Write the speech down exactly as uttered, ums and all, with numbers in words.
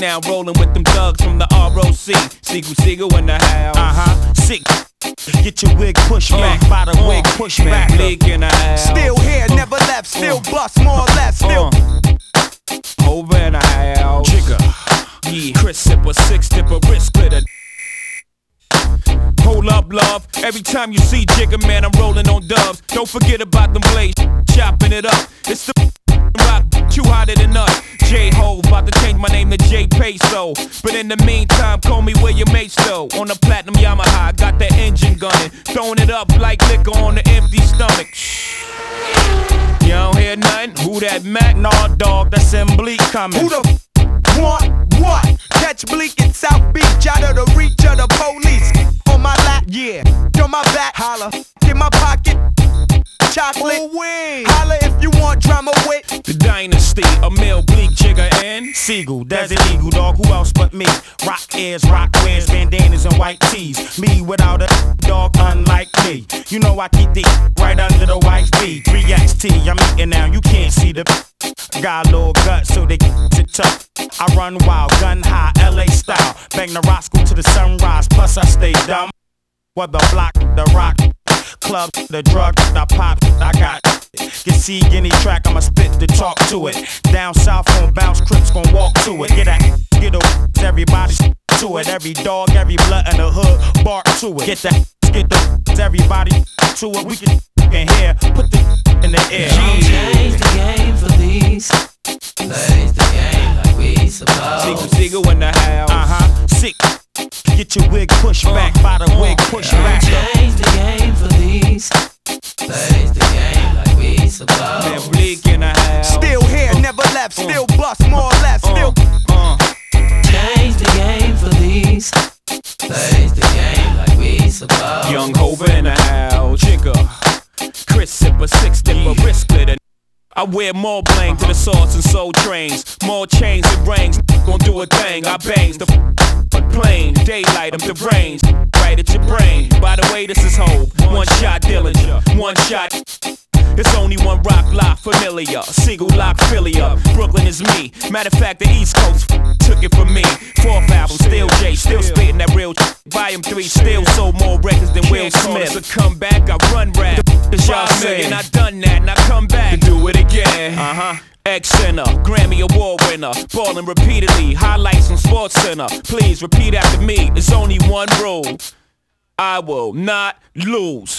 now, rolling with them thugs from the R O C. Seagull, Seagull in the house. Uh-huh, sick. Get your wig pushed Uh, back by the uh, wig push Man, back. Bleak in the house. Still here, never left, still bust more or less, still. Uh, over in the house. Jigga. Yeah. Chris Sipper, six dipper, wrist splitter. Hold up, love. Every time you see Jigga, man, I'm rolling on dubs. Don't forget about them blades, chopping it up. It's the rock, you hotter than us. J-Ho, about to change my name to J Peso. But in the meantime, call me where your mates though. On the platinum Yamaha, got that engine gunning. Throwing it up like liquor on an empty stomach. You don't hear nothing? Who that Mac? Nah, dog, that's in Bleak coming. Who the f want what? Catch Bleak in South Beach, out of the reach of the police. On my lap, Yeah. on my back, holla. In my pocket, chocolate. Oh, wait. Holla if you want drama with. The Dynasty, a Mill, Bleak, Jigga, and Seagull, Desert Eagle, dog, who else but me? Rock ears, rock wears, bandanas and white tees. Me without a dog, unlike me. You know I keep the right under the white V. three X T, I'm eating now, you can't see the got a little gut, so they it tough. I run wild, gun high, L A style. Bang the Roscoe to the sunrise, plus I stay dumb. Whether block, the rock, club, the drug, the pop, I got. You see any track, I'ma spit the talk to it. Down south on bounce, Crips gon' walk to it. Get that, get a, everybody to it. Every dog, every blood in the hood, bark to it. Get that, get the, everybody to it. We can, can hear, put the in the air. Don't change the game for these. Plays the game like we supposed. Seagull, Seagull in the house. Uh-huh, sick. Get your wig pushed back by the wig push Don't back. change the game for these. Plays the game like we supposed. Man, Bleak in the house. Still here, never left, still bust more or less, still. Uh, Change the game for these. Plays the game like we supposed. Young Hova in the house. Jigga, Chris Sipper, six dipper, wrist splitter. I wear more bling to the sauce and soul trains. More chains and rings, gon' do a thing. I bangs the f- plane, daylight, I'm the brains. Right at your brain. By the way, this is Hov. One shot Dillinger, one shot. It's only one rock lock familiar. Single lock Philia. Brooklyn is me. Matter of fact, the East Coast f- took it from me. Fourth album, still J, still spitting that real. Volume three, still sold more records than Will Smith. It's a comeback, I run rap. Cause y'all million, I done that, and I come back and do it again. Uh huh. X Center, Grammy Award winner, ballin' repeatedly, highlights on Sports Center. Please repeat after me. There's only one rule: I will not lose.